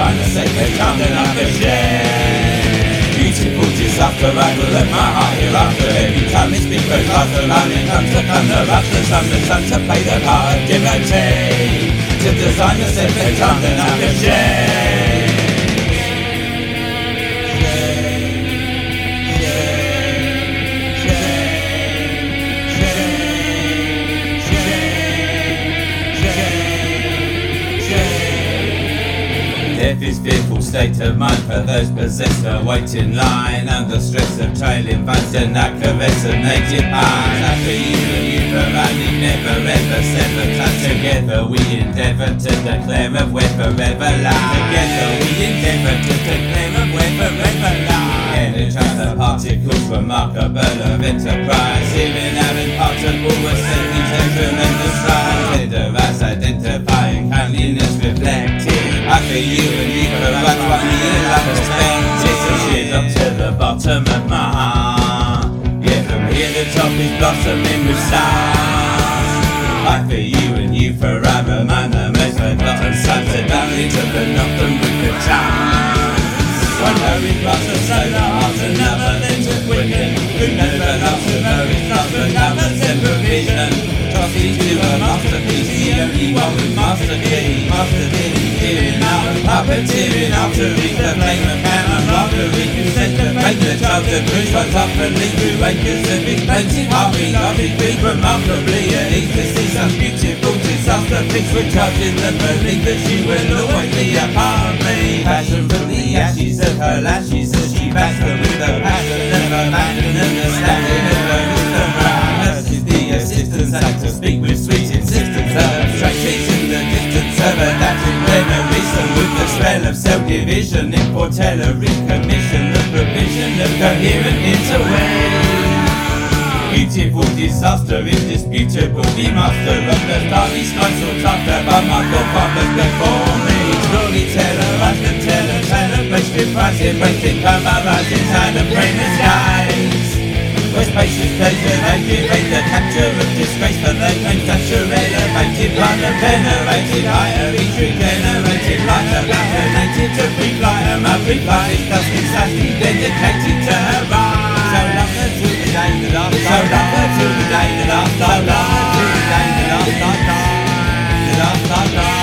designer, sacred, charmed and unashamed. Beautiful disaster, I will let my heart hereafter. Every time it speaks very faster, lightning comes to thunder after sun, the sun to play the part of devotee. To design the sacred, charmed and unashamed. Death is fearful state of mind for those possessed to wait in line under stress of trailing vines and that caressinated pine. After you only never ever sever time together we endeavour to declare of where forever lie. Together we endeavour to declare of where forever lie. Energize the particles remarkable of enterprise. Hearing our impartible assembly to tremendous rise. As identifying kindliness reflected. I feel you and you for right from the love perspective. So shit up to the bottom of my heart. Yeah, from here the top is blossoming with stars. I feel you and you forever, man, the most forgotten sunset only to the northern with the chance. One hurry past the solar heart, another then to quicken. Who never loves to know it's not another separate vision. Trophies to a masterpiece, the only one with master key. Master key, hearing out and puppeteering out to reach the flame of cannon robbery. Who sent the fake the child to cruise right up and lead through acres of expensive hobby. Lovely big remarkably at ease to see some beautiful disaster fix with charges and believe that she will always be a part of me. Passion from the ashes of her lashes as she backs her with the passion of her passion and the standing of her wisdom. Assistance and to speak with sweet insistence. Abstractions in the distance of a Latin veneration with the spell of self-division. In portellary commission, the provision of coherent interway. Beautiful disaster, indisputable, the master of the starry sky sought after by my forefathers before me. Storyteller, I can tell a tale of wasted price, wasted cameras inside the brain of skies. Where spacious pleasure activate the capture of disgrace for the claims that are elevated by the venerated higher each regenerated lighter vaccinated to pre-flight and my pre-flight is thus precisely dedicated to her rise. So love her to the day that I die. So love her to the day that I die. So love her to the day that I die. That I die.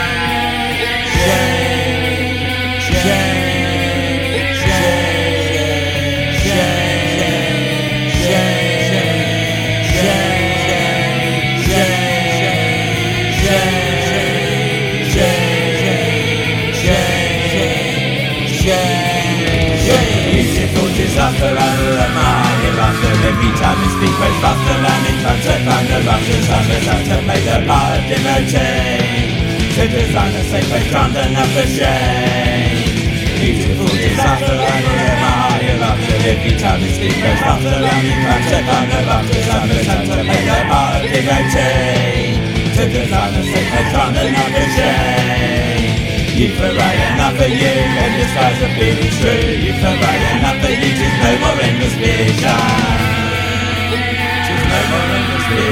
Beautiful disaster, I let my heart hereafter. Every time it speaks way faster than it tries to find the rushes. I'm the time to play the part of devotee. To design a sacred charmed and unashamed. Beautiful disaster, I let my heart hereafter. Every time it speaks way faster than it tries to find the rushes. I'm the time to play the part of devotee. To design a sacred charmed and unashamed. You for right enough for you, and the skies are feeling true. You for right enough for you, just no more endless vision. Just no more endless vision.